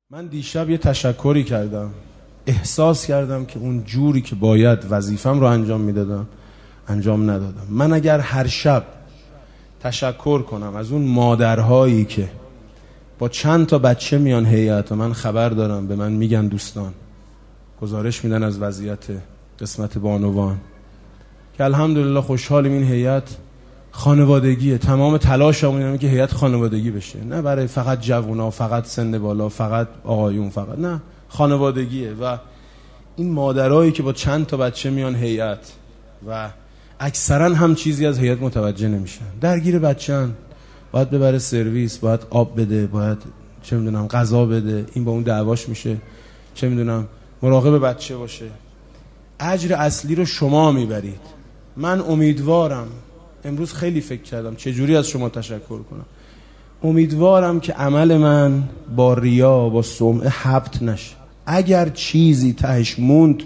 من دیشب یه تشکری کردم، احساس کردم که اون جوری که باید وظیفم رو انجام میدادم انجام ندادم. من اگر هر شب تشکر کنم از اون مادرهایی که با چند تا بچه میان هیئت و من خبر دارم، به من میگن دوستان گزارش میدن از وضعیت قسمت بانوان که الحمدلله خوشحالیم این هیئت خانوادگیه، تمام تلاشمون اینه که هیئت خانوادگی بشه، نه برای فقط جوونا، فقط سن بالا، فقط آقایون، فقط نه، خانوادگیه. و این مادرایی که با چند تا بچه میان هیئت و اکثرا هم چیزی از هیئت متوجه نمیشن، درگیر بچه‌ن، باید ببره سرویس، باید آب بده، باید چه میدونم غذا بده، این با اون دعواش میشه، چه میدونم مراقب بچه باشه. اجر اصلی رو شما میبرید. من امیدوارم، امروز خیلی فکر کردم چجوری از شما تشکر کنم، امیدوارم که عمل من با ریا، با سمعه حبط نشه. اگر چیزی تهش موند،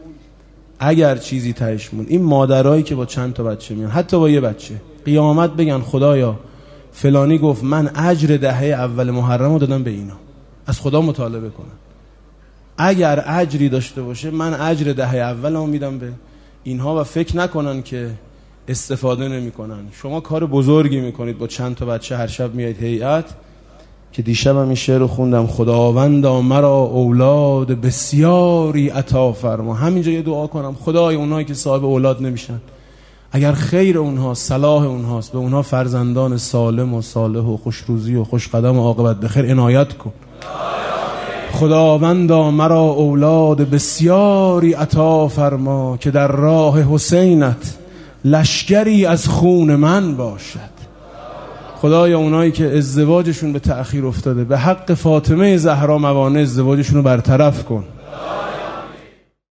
این مادرایی که با چند تا بچه میان، حتی با یه بچه، قیامت بگن خدایا فلانی گفت من اجر دهه اول محرم رو دادم به اینا، از خدا مطالبه کنن. اگر اجری داشته باشه من اجر دهه اول رو میدم به اینها و فکر نکنن که استفاده نمی کنن. شما کار بزرگی میکنید، با چند تا بچه هر شب میایید هیئت، که دیشب هم این شعر رو خوندم: خداوندا مرا اولاد بسیاری عطا فرما. همینجا یه دعا کنم، خدای اونایی که صاحب اولاد نمیشن، اگر خیر اونها، صلاح اونهاست، به اونها فرزندان سالم و صالح و خوشروزی و خوشقدم و عاقبت بخیر عنایت کن. خداوندا مرا اولاد بسیاری عطا فرما، که در راه حسینت لشکری از خون من باشد. خدایا اونایی که ازدواجشون به تأخیر افتاده، به حق فاطمه زهرا موانع ازدواجشون رو برطرف کن.